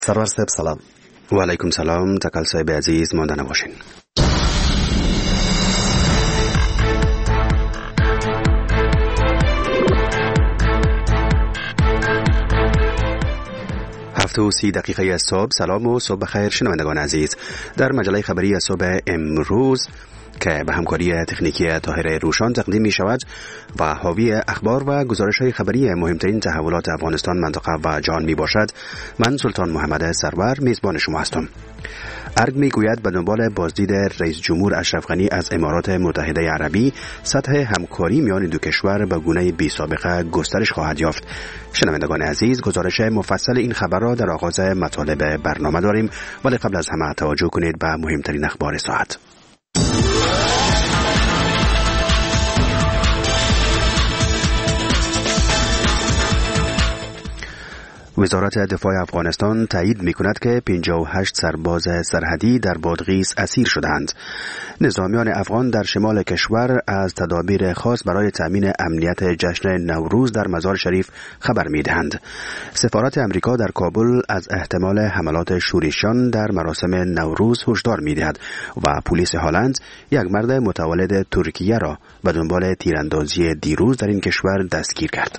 سرور صاحب سلام. و علیکم سلام. تکل صاحب عزیز ماندنه باشین. هفته و 30 دقیقه از صبح. سلام و صبح بخیر شنوندگان عزیز. در مجله خبری صبح امروز که به همکاری تکنیکی طاهر روشان تقدیم می شود و حاوی اخبار و گزارش های خبری مهمترین تحولات افغانستان، منطقه و جهان می باشد. من سلطان محمد سرور میزبان شما هستم. ارگ می گوید به دنبال بازدید رئیس جمهور اشرف غنی از امارات متحده عربی، سطح همکاری میان دو کشور به گونه بی سابقه گسترش خواهد یافت. شنوندگان عزیز، گزارش مفصل این خبر را در آغاز مطالب برنامه داریم، ولی قبل از همه توجه کنید به مهمترین اخبار ساعت. وزارت دفاع افغانستان تایید می‌کند که 58 سرباز سرحدی در بادغیس اسیر شدند. نظامیان افغان در شمال کشور از تدابیر خاص برای تامین امنیت جشن نوروز در مزار شریف خبر می‌دهند. سفارت امریکا در کابل از احتمال حملات شورشیان در مراسم نوروز هشدار می‌دهد و پلیس هلند یک مرد متولد ترکیه را به دنبال تیراندازی دیروز در این کشور دستگیر کرد.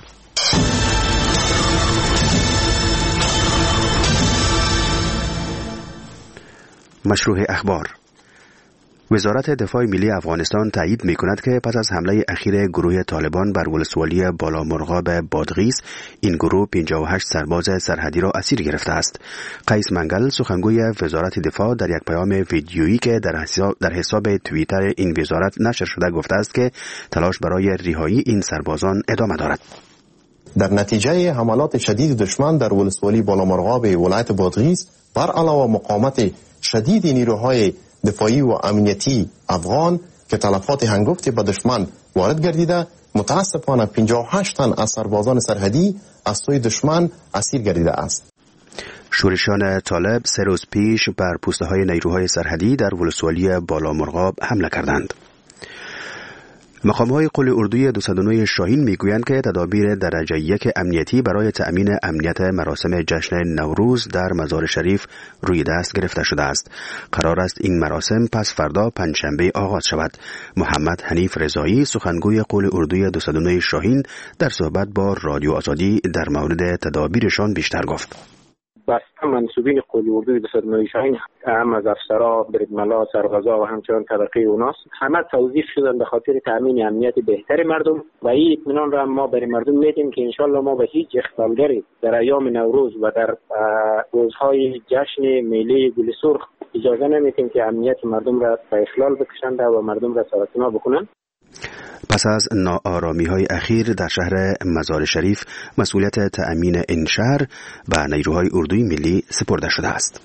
مشروع اخبار. وزارت دفاع ملی افغانستان تایید می‌کند که پس از حمله اخیر گروه طالبان بر ولسوالی بالامرغاب بادغیس، این گروه 58 سرباز سرحدی را اسیر گرفته است. قیس منگل، سخنگوی وزارت دفاع، در یک پیام ویدیویی که در حساب توییتر این وزارت نشر شده گفته است که تلاش برای رهایی این سربازان ادامه دارد. در نتیجه حملات شدید دشمن در ولسوالی بالامرغاب ولایت بادغیس، بر علاوه مقاومت شدید نیروهای دفاعی و امنیتی افغان که تلفات هنگفتی به دشمن وارد گردیده، متاسفانه 58 تن از سربازان سرحدی از سوی دشمن اسیر گردیده است. شورشیان طالب 3 روز پیش بر پوسته‌های نیروهای سرحدی در ولسوالی بالامرغاب حمله کردند. مقام‌های قل اردوی 209 شاهین میگویند که تدابیر درجه 1 امنیتی برای تأمین امنیت مراسم جشن نوروز در مزار شریف روی دست گرفته شده است. قرار است این مراسم پس فردا پنجشنبه آغاز شود. محمد حنیف رضایی، سخنگوی قل اردوی 209 شاهین، در صحبت با رادیو آزادی در مورد تدابیرشان بیشتر گفت. بسته منصوبین قل اردوی 209 شاهین، هم از افسرا، بریدملا، سربازا و همچنان طبقه اوناس، همه توظیف شدن به خاطر تامین امنیت بهتر مردم و این اطمینان را ما برای مردم میدیم که انشالله ما به هیچ اختلالگری در ایام نوروز و در روزهای جشن میله گل سرخ اجازه نمیدیم که امنیت مردم را به اخلال بکشند و مردم را سرطنا بکنند. پس از ناآرامی‌های اخیر در شهر مزار شریف، مسئولیت تأمین این شهر به نیروهای اردوی ملی سپرده شده است.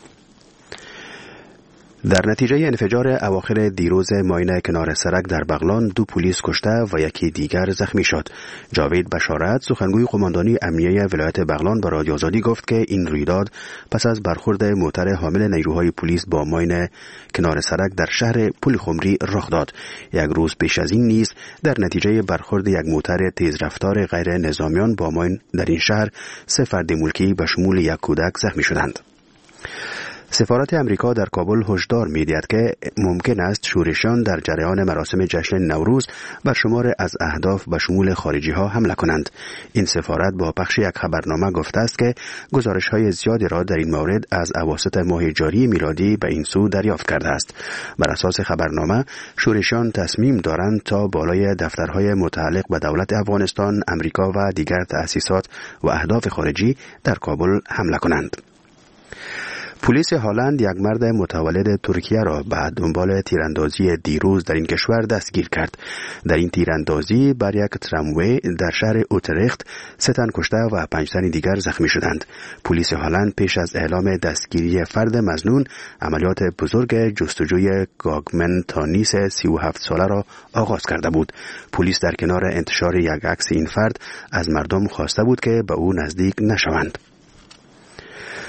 در نتیجه انفجار اواخر دیروز ماین کنار سرک در بغلان، 2 پلیس کشته و یکی دیگر زخمی شد. جاوید بشارت، سخنگوی قماندانی امنیه ولایت بغلان، به رادیو آزادی گفت که این رویداد پس از برخورد موتر حامل نیروهای پلیس با ماین کنار سرک در شهر پل خمری رخ داد. یک روز پیش از این نیز در نتیجه برخورد یک موتر تیزرفتار غیر نظامیان با ماین در این شهر 3 فرد ملکی به شمول یک کودک زخمی شدند. سفارت امریکا در کابل هشدار می‌دهد که ممکن است شورشیان در جریان مراسم جشن نوروز بر شمار از اهداف به شمول خارجی‌ها حمله کنند. این سفارت با پخش یک خبرنامه گفته است که گزارش‌های زیادی را در این مورد از اواسط ماه جاری میلادی به این سو دریافت کرده است. بر اساس خبرنامه، شورشیان تصمیم دارند تا بالای دفترهای متعلق به دولت افغانستان، امریکا و دیگر تأسیسات و اهداف خارجی در کابل حمله کنند. پلیس هلند یک مرد متولد ترکیه را به دنبال تیراندازی دیروز در این کشور دستگیر کرد. در این تیراندازی بر یک تراموی در شهر اوترخت 3 تن کشته و 5 تن دیگر زخمی شدند. پلیس هلند پیش از اعلام دستگیری فرد مظنون، عملیات بزرگ جستجوی گاگمن تانیس 37 ساله را آغاز کرده بود. پلیس در کنار انتشار یک عکس این فرد از مردم خواسته بود که به او نزدیک نشوند.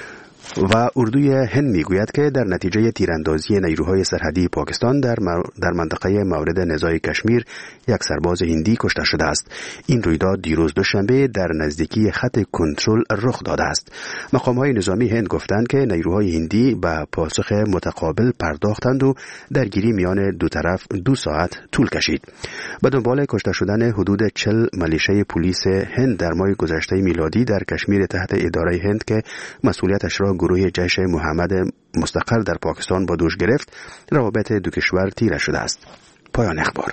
و اردوی هند میگوید که در نتیجه تیراندازی نیروهای سرحدی پاکستان در منطقه مورد نزاع کشمیر یک سرباز هندی کشته شده است. این رویداد دیروز دوشنبه در نزدیکی خط کنترل رخ داده است. مقام‌های نظامی هند گفتند که نیروهای هندی به پاسخ متقابل پرداختند و درگیری میان دو طرف 2 ساعت طول کشید. به دنبال کشته شدن حدود 40 ملیشه پلیس هند در ماه گذشته میلادی در کشمیر تحت اداره هند که مسئولیتش را گروه جیش محمد مستقر در پاکستان با دوش گرفت، روابط دو کشور تیره شده است. پایان اخبار.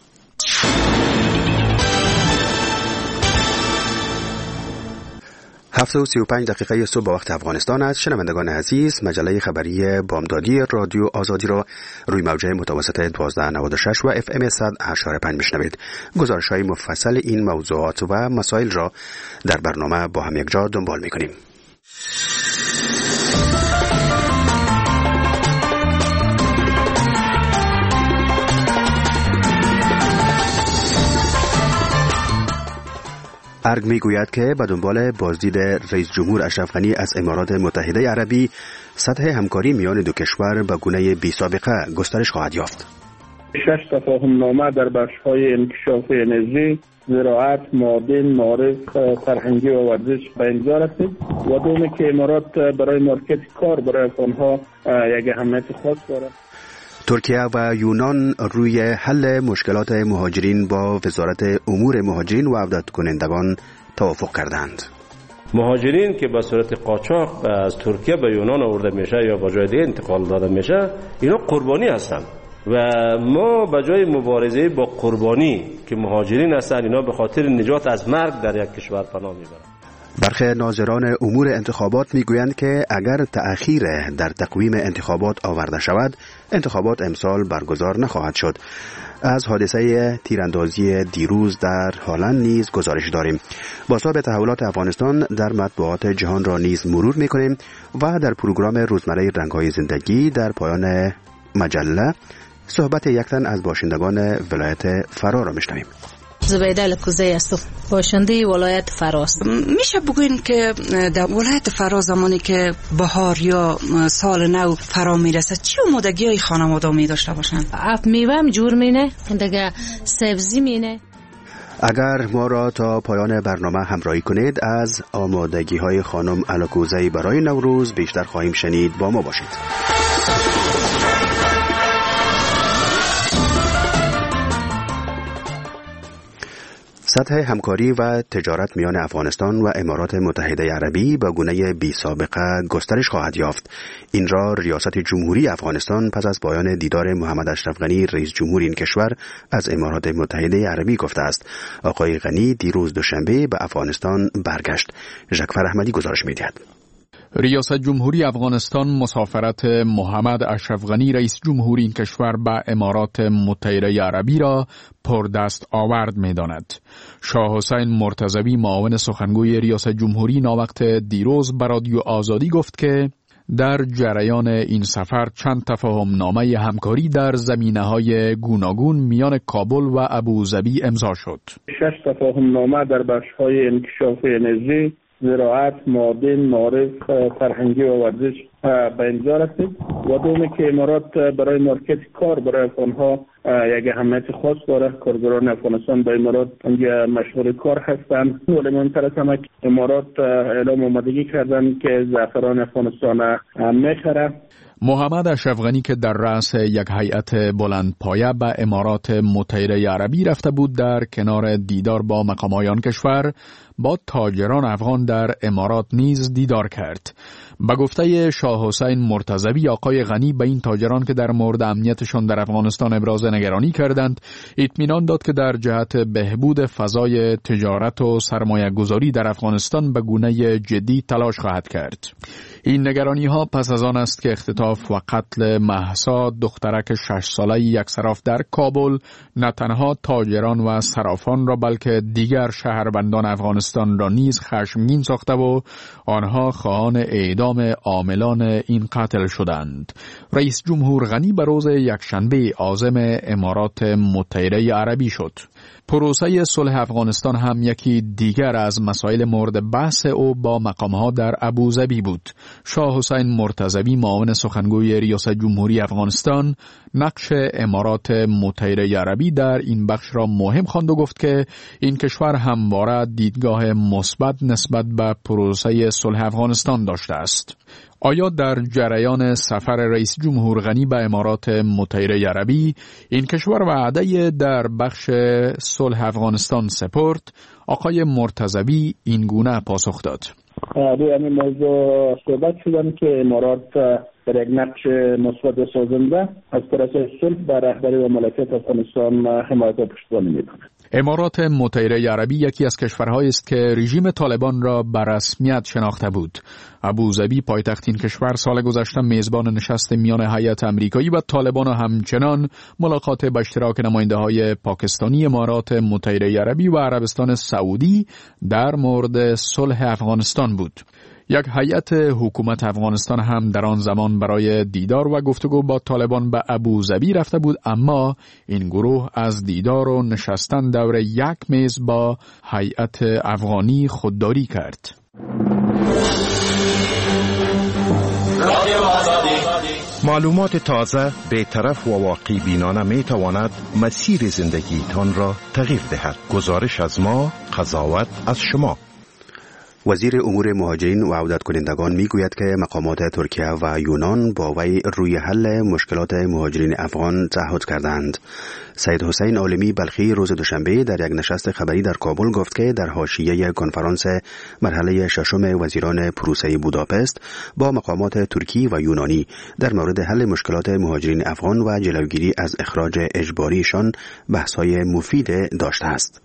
7:35 صبح به وقت افغانستان است. شنوندگان عزیز، مجله خبری بامدادی رادیو آزادی را روی موجه متوسط 1296 و FM 100.5 میشنوید. گزارش‌های مفصل این موضوعات و مسائل را در برنامه با هم یک جا دنبال می‌کنیم. ارگ میگوید که به دنبال بازدید رئیس جمهور اشرف غنی از امارات متحده عربی، سطح همکاری میان دو کشور به گونه بی سابقه گسترش خواهد یافت. 6 تفاهم‌نامه در بخش‌های انکشاف انرژی، زراعت، معادن، معارف، فرهنگی و ورزش به امضا رسید و دومی که امارات برای مارکت کار برای آنها یک اهمیت خاص دارد. ترکیه و یونان روی حل مشکلات مهاجرین با وزارت امور مهاجرین و عودت کنندگان توافق کردند. مهاجرین که به صورت قاچاق از ترکیه به یونان آورده میشه یا به جای دیگه انتقال داده میشه، اینا قربانی هستند و ما به جای مبارزه با قربانی که مهاجرین هستند، اینا به خاطر نجات از مرگ در یک کشور پناه میبرند. برخی ناظران امور انتخابات میگویند که اگر تأخیر در تقویم انتخابات آورده شود، انتخابات امسال برگزار نخواهد شد. از حادثه تیراندازی دیروز در هالند نیز گزارش داریم. بازتاب تحولات افغانستان در مطبوعات جهان را نیز مرور میکنیم و در پروگرام روزمره رنگ‌های زندگی در پایان مجله صحبت یک تن از باشندگان ولایت فرا را میشنویم. زبیده الکوزی هستم، باشنده ولایت فراست. میشه بگوین که در ولایت فرا زمانی که بهار یا سال نو فرا میرسه چه آمادگی های خانواده می داشته باشن؟ میوه هم جور مینه، دیگه سبزی مینه. اگر ما را تا پایان برنامه همراهی کنید، از آمادگی های خانم الکوزی برای نوروز بیشتر خواهیم شنید. با ما باشید. سطح همکاری و تجارت میان افغانستان و امارات متحده عربی به گونه بی سابقه گسترش خواهد یافت. این را ریاست جمهوری افغانستان پس از پایان دیدار محمد اشرف غنی رئیس جمهور این کشور از امارات متحده عربی گفته است. آقای غنی دیروز دوشنبه به افغانستان برگشت. ژکفر احمدی گزارش می‌دهد. ریاست جمهوری افغانستان مسافرت محمد اشرف غنی رئیس جمهور این کشور به امارات متحده عربی را پردست آورد می‌داند. شاه حسین مرتضوی معاون سخنگوی ریاست جمهوری ناوقت دیروز به رادیو آزادی گفت که در جریان این سفر چند تفاهم‌نامه همکاری در زمینه‌های گوناگون میان کابل و ابوظبی امضا شد. 6 تفاهم‌نامه در بخش‌های انکشاف انرژی، زراعت، معادن، معارف، فرهنگی و ورزش به امضا رسید و دومی که امارات برای مارکت کار برای آنها یک اهمیت خاص داره. کارگران افغانستان به امارات مشغول کار هستند، ولی مهمتر از همه امارات اعلام آمادگی کردند که زعفران افغانستان میخره. محمد اشرف غنی که در رأس یک هیئت بلندپایه به امارات متحده عربی رفته بود، در کنار دیدار با مقام‌های آن کشور با تاجران افغان در امارات نیز دیدار کرد. به گفته شاه حسین مرتضوی، آقای غنی به این تاجران که در مورد امنیتشان در افغانستان ابراز نگرانی کردند، اطمینان داد که در جهت بهبود فضای تجارت و سرمایه گذاری در افغانستان به گونه جدی تلاش خواهد کرد. این نگرانی ها پس از آن است که اختطاف و قتل مهسا، دخترک 6 ساله یک صراف در کابل، نه تنها تاجران و صرافان را بلکه دیگر شهروندان افغانستان را نیز خشمگین ساخته و آنها خواهان اعدام عاملان این قتل شدند. رئیس جمهور غنی به روز یکشنبه عازم امارات متحده عربی شد. پروسه صلح افغانستان هم یکی دیگر از مسائل مورد بحث او با مقامها در ابوظبی بود. شاه حسین مرتضوی معاون سخنگوی ریاست جمهوری افغانستان نقش امارات متحده عربی در این بخش را مهم خواند و گفت که این کشور همواره دیدگاه مثبت نسبت به پروسه صلح افغانستان داشته است. آیا در جریان سفر رئیس جمهور غنی به امارات متحده عربی این کشور وعده در بخش صلح افغانستان سپرد؟ آقای مرتضوی این گونه پاسخ داد. روی همین موضوع صحبت شدن که امارات در یک نقش مثبت سازنده از پروسه صلح بر رهبری و ملکیت افغانستان حمایت و پشتیبانی می‌کند. امارات متحده عربی یکی از کشورهایی است که رژیم طالبان را به رسمیت شناخته بود. ابوظبی پایتخت این کشور سال گذشته میزبان نشست میان هیئت آمریکایی و طالبان و همچنان ملاقات به اشتراک نماینده‌های پاکستانی، امارات متحده عربی و عربستان سعودی در مورد صلح افغانستان بود. یک هیئت حکومت افغانستان هم در آن زمان برای دیدار و گفتگو با طالبان به ابوظبی رفته بود، اما این گروه از دیدار و نشستن دور یک میز با هیئت افغانی خودداری کرد. معلومات تازه، بی‌طرف و واقعی بینانه می تواند مسیر زندگیتان را تغییر دهد. گزارش از ما، قضاوت از شما. وزیر امور مهاجرین و عودت کنندگان می گوید که مقامات ترکیه و یونان با وی روی حل مشکلات مهاجرین افغان تعهد کردند. سید حسین عالمی بلخی روز دوشنبه در یک نشست خبری در کابل گفت که در حاشیه کنفرانس مرحله ششم وزیران پروسه بوداپست با مقامات ترکی و یونانی در مورد حل مشکلات مهاجرین افغان و جلوگیری از اخراج اجباریشان بحث‌های مفید داشته است.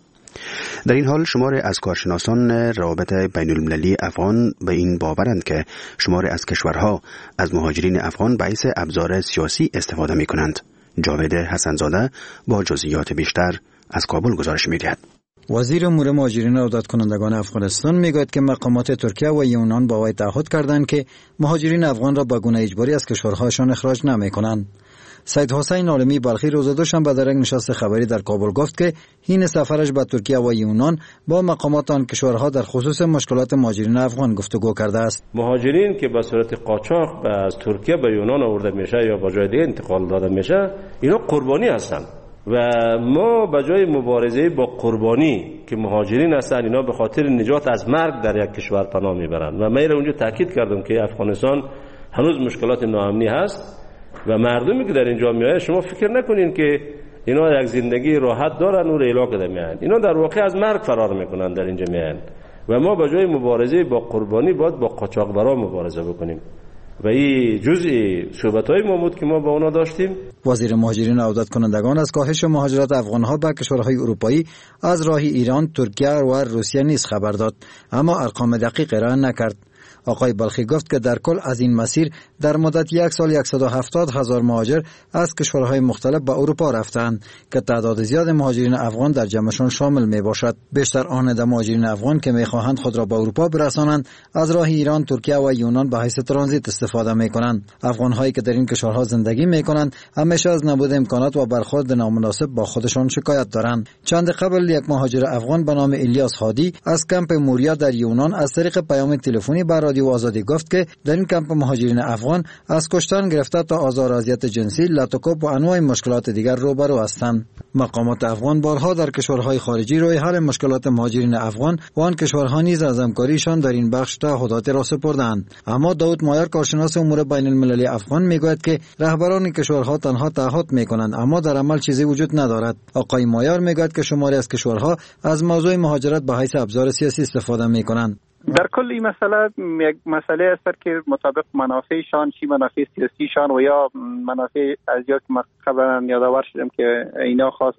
در این حال شمار از کارشناسان روابط بین المللی افغان به این باورند که شمار از کشورها از مهاجرین افغان باعث ابزار سیاسی استفاده می کنند. جاوید حسنزاده با جزئیات بیشتر از کابل گزارش می دهد. وزیر امور مهاجرین و عودت کنندگان افغانستان میگوید که مقامات ترکیه و یونان با وی تعهد کردند که مهاجرین افغان را به گونه اجباری از کشورهایشان اخراج نمی کنند. سید حسین عالمی بلخی روز دوشنبه در یک نشست خبری در کابل گفت که این سفرش به ترکیه و یونان با مقامات آن کشورها در خصوص مشکلات مهاجرین افغان گفتگو کرده است. مهاجرین که به صورت قاچاق از ترکیه به یونان آورده میشه یا به جای دیگه انتقال داده میشه، اینا قربانی هستند و ما به جای مبارزه با قربانی که مهاجرین هستند، اینا به خاطر نجات از مرگ در یک کشور پناه میبرند و من اونجا تاکید کردم که افغانستان هنوز مشکلات ناامنی هست و مردمی که در اینجا میاد شما فکر نکنین که اینا یک زندگی راحت دارن و ریلا کده میان. اینا در واقع از مرگ فرار میکنن در اینجا میان و ما به جای مبارزه با قربانی باید با قاچاقبرا مبارزه بکنیم و این جزئی صحبت‌های ما بود که ما با اونا داشتیم. وزیر مهاجرین و عودت کنندگان از کاهش مهاجرت افغان‌ها به کشورهای اروپایی از راه ایران، ترکیه و روسیه نیز خبر داد، اما ارقام دقیق ارائه نکرد. آقای بلخی گفت که در کل از این مسیر در مدت یک سال 170,000 مهاجر از کشورهای مختلف به اروپا رفتند که تعداد زیاد مهاجرین افغان در جمعشان شامل می باشد. بیشتر آن مهاجرین افغان که می خواهند خود را به اروپا برسانند از راه ایران، ترکیه و یونان به حیث ترانزیت استفاده می کنند. افغان هایی که در این کشورها زندگی می کنند همیشه از نبود امکانات و برخورد نامناسب با خودشان شکایت دارند. چند قبل یک مهاجر افغان به نام الیاس هادی از کمپ موریا در یونان از طریق پیام تلفنی به رادیو آزادی گفت که در این کمپ مهاجرین افغان از کشتن گرفته تا آزار و اذیت جنسی، لطکوب و انواع مشکلات دیگر روبرو هستند. مقامات افغان بارها در کشورهای خارجی روی حل مشکلات مهاجرین افغان و آن کشورها نیز از همکاریشان در این بخش تعهدات را سپردند. اما داود مایر کارشناس امور بین المللی افغان میگوید که رهبران کشورها تنها تعهد میکنند اما در عمل چیزی وجود ندارد. آقای مایر میگوید که شماری از کشورها از موضوع مهاجرت به حیث ابزار سیاسی استفاده میکنند. در کل این مسئله یک مسئله است که مطابق منافعشان، چی منافع سیاسیشان و یا منافع از یا که قبلا یادآور شدم که اینا خاص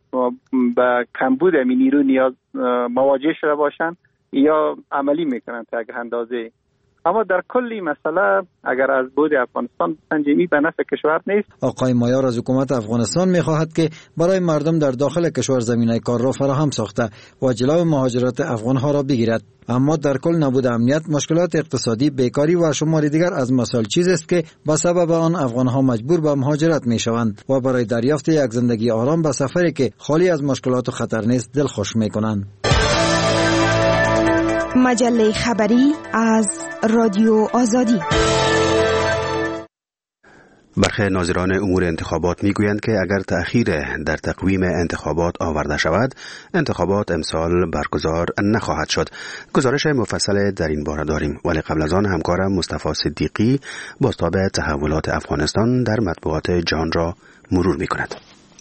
به کمبود نیرو نیاز مواجه شده باشند یا عملی میکنند تا یک اندازه اما در کلی مسئله اگر از بود افغانستان سنجیمی به نفع کشور نیست. آقای مایار از حکومت افغانستان می‌خواهد که برای مردم در داخل کشور زمینه کار را فراهم ساخته و جلوی مهاجرت افغان‌ها را بگیرد. اما در کل نبود امنیت، مشکلات اقتصادی، بیکاری و شماری دیگر از مسائل چیزی است که به سبب آن افغان‌ها مجبور به مهاجرت می‌شوند و برای دریافت یک زندگی آرام به سفری که خالی از مشکلات و خطر نیست دلخوش می‌کنند. مجله خبری از رادیو آزادی. برخی ناظران امور انتخابات میگویند که اگر تأخیر در تقویم انتخابات آورده شود، انتخابات امسال برگزار نخواهد شد. گزارش مفصل در این باره داریم، ولی قبل از آن همکارم مصطفی صدیقی بازتاب تحولات افغانستان در مطبوعات جهان را مرور میکند.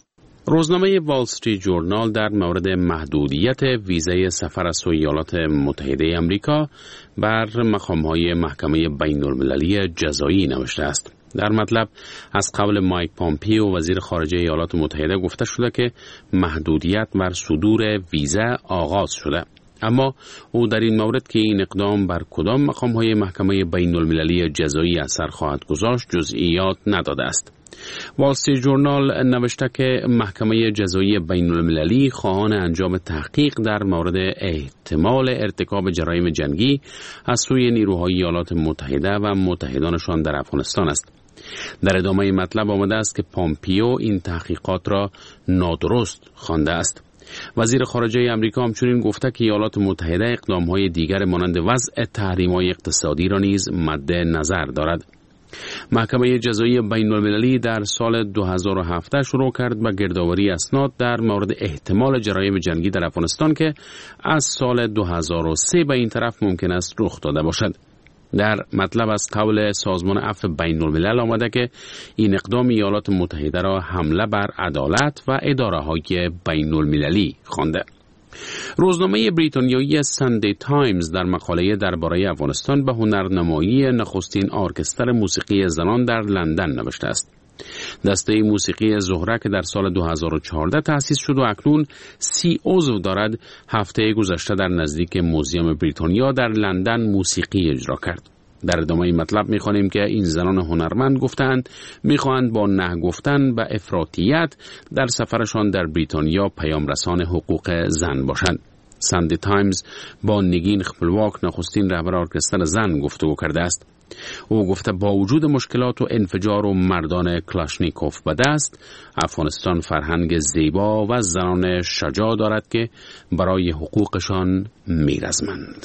روزنامه وال استریت جورنال در مورد محدودیت ویزای سفر از ایالات متحده آمریکا بر مقام‌های محکمه بین‌المللی جزایی نوشته است. در مطلب از قول مایک پامپیو وزیر خارجه ایالات متحده گفته شده که محدودیت بر صدور ویزا آغاز شده، اما او در این مورد که این اقدام بر کدام مقام‌های محکمه بین‌المللی جزایی اثر خواهد گذاشت جزئیات نداده است. وال استریت جورنال نوشته که محکمه جزایی بین‌المللی خواهان انجام تحقیق در مورد احتمال ارتکاب جرایم جنگی از سوی نیروهای ایالات متحده و متحدانشان در افغانستان است. در ادامه مطلب آمده است که پامپیو این تحقیقات را نادرست خوانده است. وزیر خارجه آمریکا همچنین گفته که ایالات متحده اقدام‌های دیگر مانند وضع تحریم‌های اقتصادی را نیز مد نظر دارد. محکمه جزایی بین‌المللی در سال 2017 شروع کرد به گردآوری اسناد در مورد احتمال جرایم جنگی در افغانستان که از سال 2003 به این طرف ممکن است رخ داده باشد. در مطلب از قول سازمان عفو بین‌الملل آمده که این اقدام ایالات متحده را حمله بر عدالت و اداره‌های بین‌المللی خوانده. روزنامه بریتانیایی ساندی تایمز در مقاله درباره افغانستان به هنرنمایی نخستین ارکستر موسیقی زنان در لندن نوشته است. دسته موسیقی زهره که در سال 2014 تأسیس شد و اکنون 30 عضو دارد، هفته گذشته در نزدیک موزیم بریتانیا در لندن موسیقی اجرا کرد. در ادامه مطلب می‌خوانیم که این زنان هنرمند گفتند می‌خواهند با نه گفتن به افراطیت در سفرشان در بریتانیا پیام رسان حقوق زن باشند. ساندی تایمز با نگین خپلواک نخستین رهبر ارکستر زن گفتگو کرده است. او گفته با وجود مشکلات و انفجار و مردان کلاشنیکوف به دست، افغانستان فرهنگ زیبا و زنان شجاع دارد که برای حقوقشان می‌رزمند.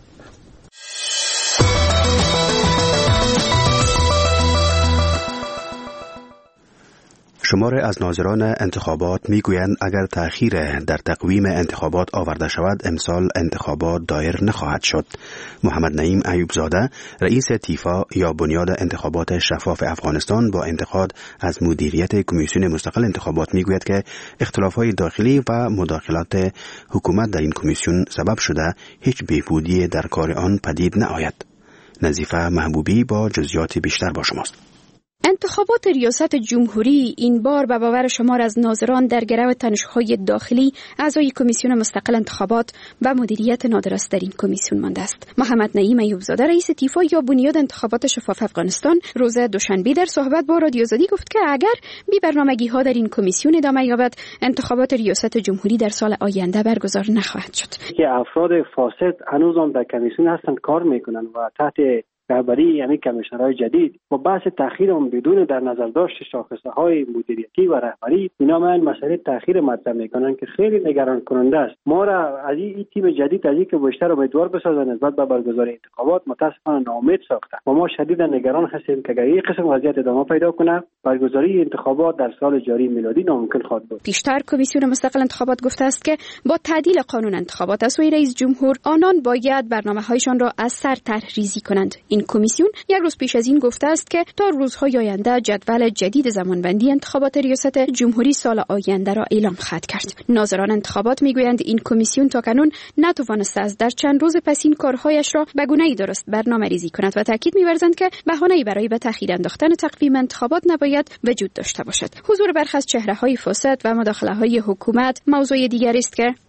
شماره از ناظران انتخابات میگویند اگر تأخیر در تقویم انتخابات آورده شود امسال انتخابات دایر نخواهد شد. محمد نعیم ایوبزاده رئیس تیفا یا بنیاد انتخابات شفاف افغانستان با انتقاد از مدیریت کمیسیون مستقل انتخابات میگوید که اختلافات داخلی و مداخلات حکومت در این کمیسیون سبب شده هیچ بهبودی در کار آن پدید نآید. نظیفه محبوبی با جزئیات بیشتر با شماست. انتخابات ریاست جمهوری این بار به باور شمار از ناظران در گرو تنش‌های داخلی اعضای کمیسیون مستقل انتخابات و مدیریت نادر است در این کمیسیون مانده است. محمد نعیم ایوبزاده رئیس تیفا یا بنیاد انتخابات شفاف افغانستان روز دوشنبه در صحبت با رادیو آزادی گفت که اگر بی برنامگی‌ها در این کمیسیون ادامه یابد انتخابات ریاست جمهوری در سال آینده برگزار نخواهد شد. که افراد فاسد هنوز هم در کمیسیون هستند کار میکنن و تحت رهبری یعنی کمیشنرهای جدید و بحث تأخیر هم بدون در نظر داشت شاخصه‌های مدیریتی و رهبری اینا من مسئله تأخیر مطرح میکنن که خیلی نگران کننده است. ما را از این تیم جدید از اینکه بیشتر امیدوار بسازن نسبت به برگزاری انتخابات متاسفانه ناامید ساخته و ما شدیدا نگران هستیم که اگر این قسم وضعیت ادامه پیدا کنه برگزاری انتخابات در سال جاری میلادی ناممکن خواهد بود. پیشتر کمیسیون مستقل انتخابات گفته است که با تعدیل قانون انتخابات از سوی رئیس جمهور آنان باید برنامه‌هایشان را از سر طرح‌ریزی کنند. این کمیسیون یک روز پیش از این گفته است که تا روزهای آینده جدول جدید زمانبندی انتخابات ریاست جمهوری سال آینده را اعلام خواهد کرد. ناظران انتخابات میگویند این کمیسیون تاکنون نتوانسته است در چند روز پس این کارهایش را به گونه‌ای درست برنامه‌ریزی کند و تاکید می‌ورزند که بهانه‌ای برای به تأخیر انداختن تقویم انتخابات نباید وجود داشته باشد. حضور برخی از چهره‌های فاسد و مداخله‌های حکومت موضوع دیگری است که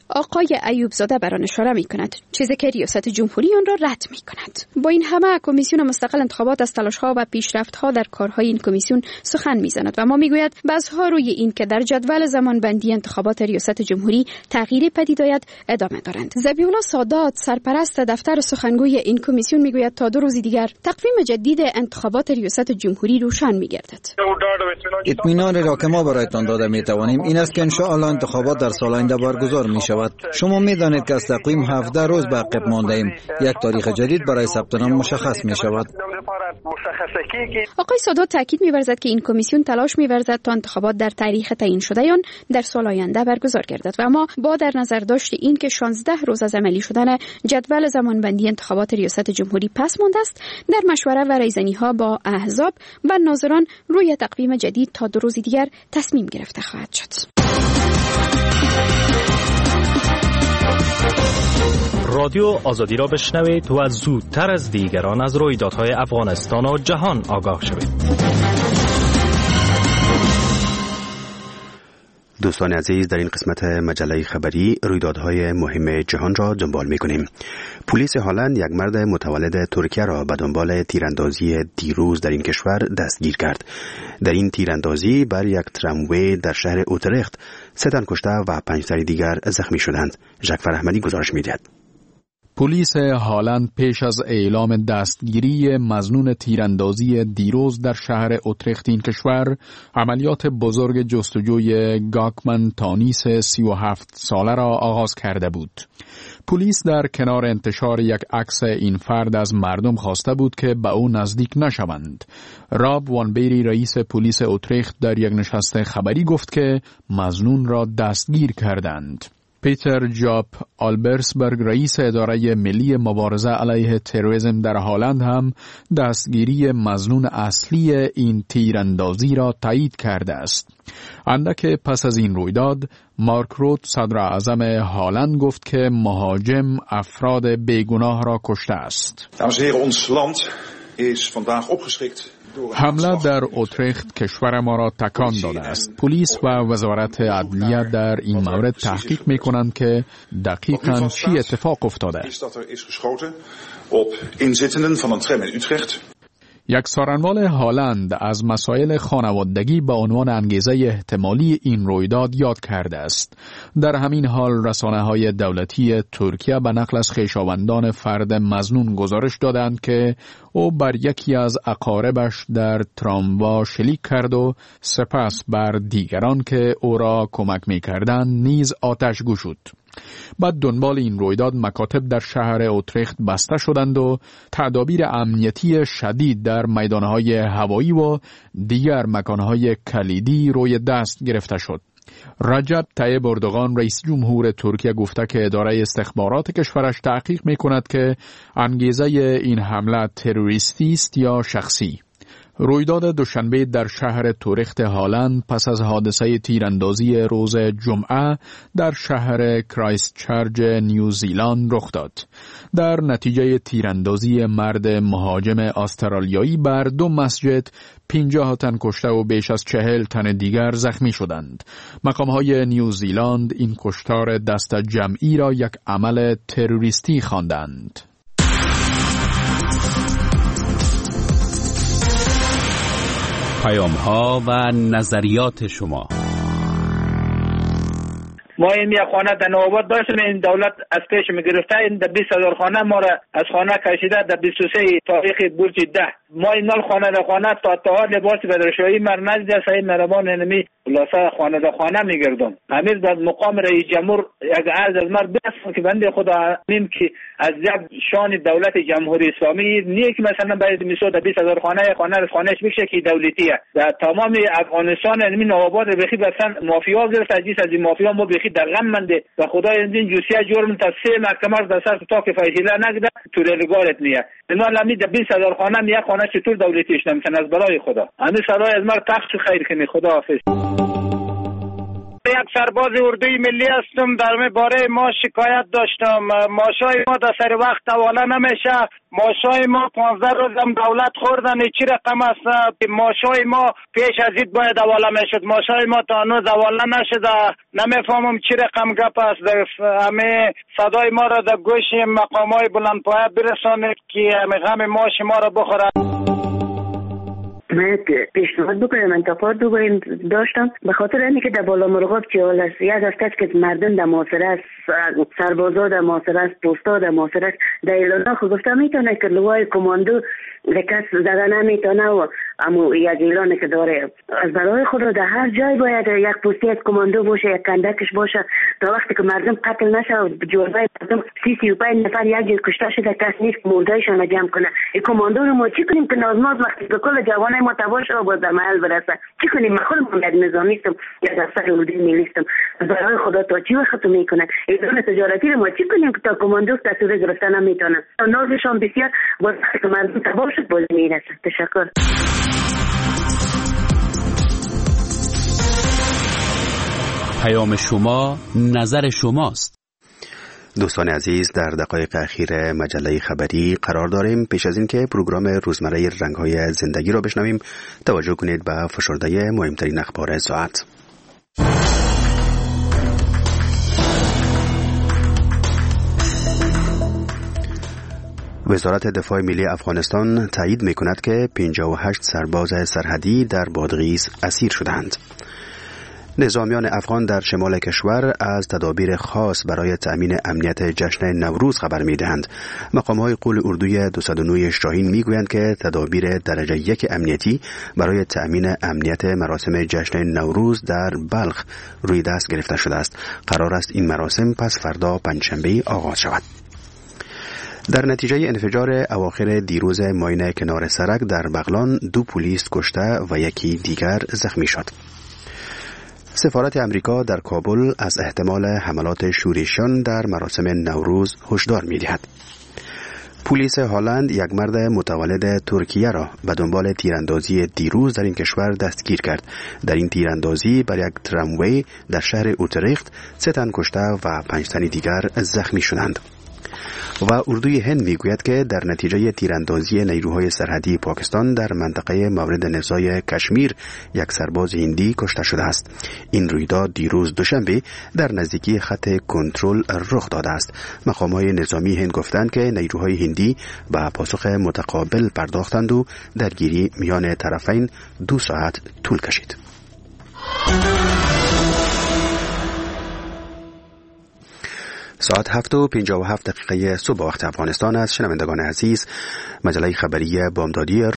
آقای ایوب زاده بر آن اشاره می‌کند، چیزی که ریاست جمهوری آن را رد می‌کند. با این همه کمیسیون مستقل انتخابات از تلاش‌ها و پیشرفت‌ها در کارهای این کمیسیون سخن می‌زند و ما می‌گوید بحث‌ها روی این که در جدول زمانبندی انتخابات ریاست جمهوری تغییری پدید آید ادامه دارند. ذبیح‌الله سادات سرپرست دفتر سخنگوی این کمیسیون می‌گوید تا 2 روز دیگر تقویم جدید انتخابات ریاست جمهوری روشن می‌گردد. اطمینان را که ما برایتان داده می‌توانیم این است که ان شاء الله انتخابات در سال آینده برگزار می‌شود. شما می‌دانید که از تقویم 17 روز به عقب مانده ایم. یک تاریخ جدید برای ثبت نام مشخص می‌شود. آقای سادات تاکید می‌ورزد که این کمیسیون تلاش می‌ورزد تا انتخابات در تاریخ تعیین شده آن در سال آینده برگزار گردد و اما با در نظر داشت این که 16 روز از عملی شدن جدول زمانبندی انتخابات ریاست جمهوری پس مانده است، در مشوره و رایزنی‌ها با احزاب و ناظران روی تقویم جدید تا 2 روز دیگر تصمیم گرفته خواهد شد. رادیو آزادی را بشنوید و زودتر از دیگران از رویدادهای افغانستان و جهان آگاه شوید. دوستان عزیز، در این قسمت مجله خبری رویدادهای مهم جهان را دنبال می‌کنیم. پلیس هلند یک مرد متولد ترکیه را به دنبال تیراندازی دیروز در این کشور دستگیر کرد. در این تیراندازی بر یک تراموی در شهر اوترخت 3 تن کشته و 5 تن دیگر زخمی شدند. جعفر احمدی گزارش می‌دهد. پلیس هالند پیش از اعلام دستگیری مظنون تیراندازی دیروز در شهر اوترخت این کشور عملیات بزرگ جستجوی گاکمن تانیس 37 ساله را آغاز کرده بود. پلیس در کنار انتشار یک عکس این فرد از مردم خواسته بود که به او نزدیک نشوند. راب وانبری رئیس پلیس اوترخت در یک نشست خبری گفت که مظنون را دستگیر کردند. پیتر جاب آلبرسبرگ رئیس اداره ملی مبارزه علیه تروریسم در هلند هم دستگیری مظنون اصلی این تیراندازی را تایید کرده است. اندک پس از این رویداد مارک روت صدر اعظم هلند گفت که مهاجم افراد بیگناه را کشته است. حمله در اوترخت کشور ما را تکان داده است. پلیس و وزارت عدلیه در این مورد تحقیق می‌کنند که دقیقاً چی اتفاق افتاده. یک سارنوال هالند از مسائل خانوادگی به عنوان انگیزه احتمالی این رویداد یاد کرده است. در همین حال رسانه‌های دولتی ترکیه به نقل از خویشاوندان فرد مظنون گزارش دادند که او بر یکی از اقاربش در تراموا شلیک کرد و سپس بر دیگران که او را کمک می‌کردند نیز آتش گشود. بعد دنبال این رویداد مکاتب در شهر اوترخت بسته شدند و تدابیر امنیتی شدید در میدانهای هوایی و دیگر مکانهای کلیدی روی دست گرفته شد. رجب طیب اردوغان رئیس جمهور ترکیه گفته که اداره استخبارات کشورش تحقیق می‌کند که انگیزه این حمله تروریستی است یا شخصی. رویداد دوشنبه در شهر تورخت هالند پس از حادثه تیراندازی روز جمعه در شهر کرایستچرچ نیوزیلند رخ داد. در نتیجه تیراندازی مرد مهاجم استرالیایی بر 2 مسجد 50 تن کشته و بیش از 40 تن دیگر زخمی شدند. مقام‌های نیوزیلند این کشتار دست جمعی را یک عمل تروریستی خواندند. پیام‌ها و نظریات شما. ما این یک خانه در نوآباد داشتیم، این دولت از پیش میگرفته، این در 20,000 خانه ما را از خانه کشیده در 23 تاریخ برج 10. ما این نال خانه در خانه تا لباس بدرشایی مر نزد سعی مهربان نمی خلاصه خانه در خانه میگردم. امیر در مقام رئیس جمهور یک عرض از مر بس که بنده خدا میم که از یک شان دولت جمهوری اسلامی نیک مثلا باید میشد 20,000 خانهش بشه که دولتیه. در تمام افغانستان نمی نوآباد بخی مثلا مافیا گرفت، از این مافیا ما بخی در غم منده و خدای این جوسیه جرم تا 3 محکمه در سر تا که فیصله نگده تو لگارت نیه. اینا لمی در 20,000 خانه می خانه چطور دولتیش نمیتن از برای خدا. همین سرای از مر تخت خیر کنی. خدا حافظ. یک سرباز اردوی ملی هستم. در می باره ما شکایت داشتم. ماشای ما در سر وقت حواله نمیشه. ماشای ما 15 روز هم دولت خوردن. چی رقم است؟ ماشای ما پیش از این باید حواله میشد. ماشای ما تا هنوز حواله نشده. نمیفهمم چی رقم گپ است. همه صدای ما را در گوش مقامای بلندپایه برسانید که همه غم ماش ما را بخورد. من پیشنهاد بکنم انتقاد بکنم داشتم به خاطر اینکه که در بالا مرغاب که حال است یک هفته است که مردم در محاصره است، سربازا در محاصره است، پستا در محاصره است. در اعلان خود گفته میتونه که لوای کماندو کس زده نمیتونه و اما یک اعلان که داره از برای خود در هر جای باید یک پستی از کماندو باشه، یک کندکش باشه تا وقتی که مردم قتل نشه و جرمای مردم 35 نفر یک جای کشته شده کس نیست مردایشان را جمع کنه. این کماندو رو ما چی کنیم که نازماز وقتی که کل جوانای ما تباه شده باز در محل برسه چی کنیم؟ من خودم یک نظامیستم یک افسر اردوی ملیستم. برای خدا تا چی وقت میکنه اعلان تجارتی رو ما چی کنیم که تا کماندو تصویر گرفته نمیتونه؟ نازشان بسیار باز وقتی که مردم تباه شد باز میرسه. تشکر. پیام شما نظر شماست. دوستان عزیز، در دقایق اخیر مجله خبری قرار داریم. پیش از این که پروگرام روزمره رنگ‌های زندگی را بشنویم توجه کنید به فشرده مهمترین اخبار ساعت. وزارت دفاع ملی افغانستان تایید می‌کند که 58 سرباز سرحدی در بادغیس اسیر شدند. نظامیان افغان در شمال کشور از تدابیر خاص برای تأمین امنیت جشن نوروز خبر می‌دهند. مقام‌های قول اردوی 209 شاهین می‌گویند که تدابیر درجه 1 امنیتی برای تأمین امنیت مراسم جشن نوروز در بلخ روی دست گرفته شده است. قرار است این مراسم پس فردا پنجشنبه آغاز شود. در نتیجه انفجار اواخر دیروز ماین کنار سرک در بغلان 2 پلیس کشته و یکی دیگر زخمی شد. سفارت امریکا در کابل از احتمال حملات شورشیان در مراسم نوروز هشدار می‌دهد. پلیس هلند یک مرد متولد ترکیه را به دنبال تیراندازی دیروز در این کشور دستگیر کرد. در این تیراندازی بر یک تراموی در شهر اوتریخت 3 تن کشته و 5 تن دیگر زخمی شدند. و اردوی هند میگوید که در نتیجه تیراندازی نیروهای سرحدی پاکستان در منطقه مورد نزاع کشمیر یک سرباز هندی کشته شده است. این رویداد دیروز دوشنبه در نزدیکی خط کنترل رخ داده است. مقامات نظامی هند گفتند که نیروهای هندی به پاسخ متقابل پرداختند و درگیری میان طرفین 2 ساعت طول کشید. ساعت 7:57 صبح وقت افغانستان است. شنوندگان عزیز، مجله خبری بامدادی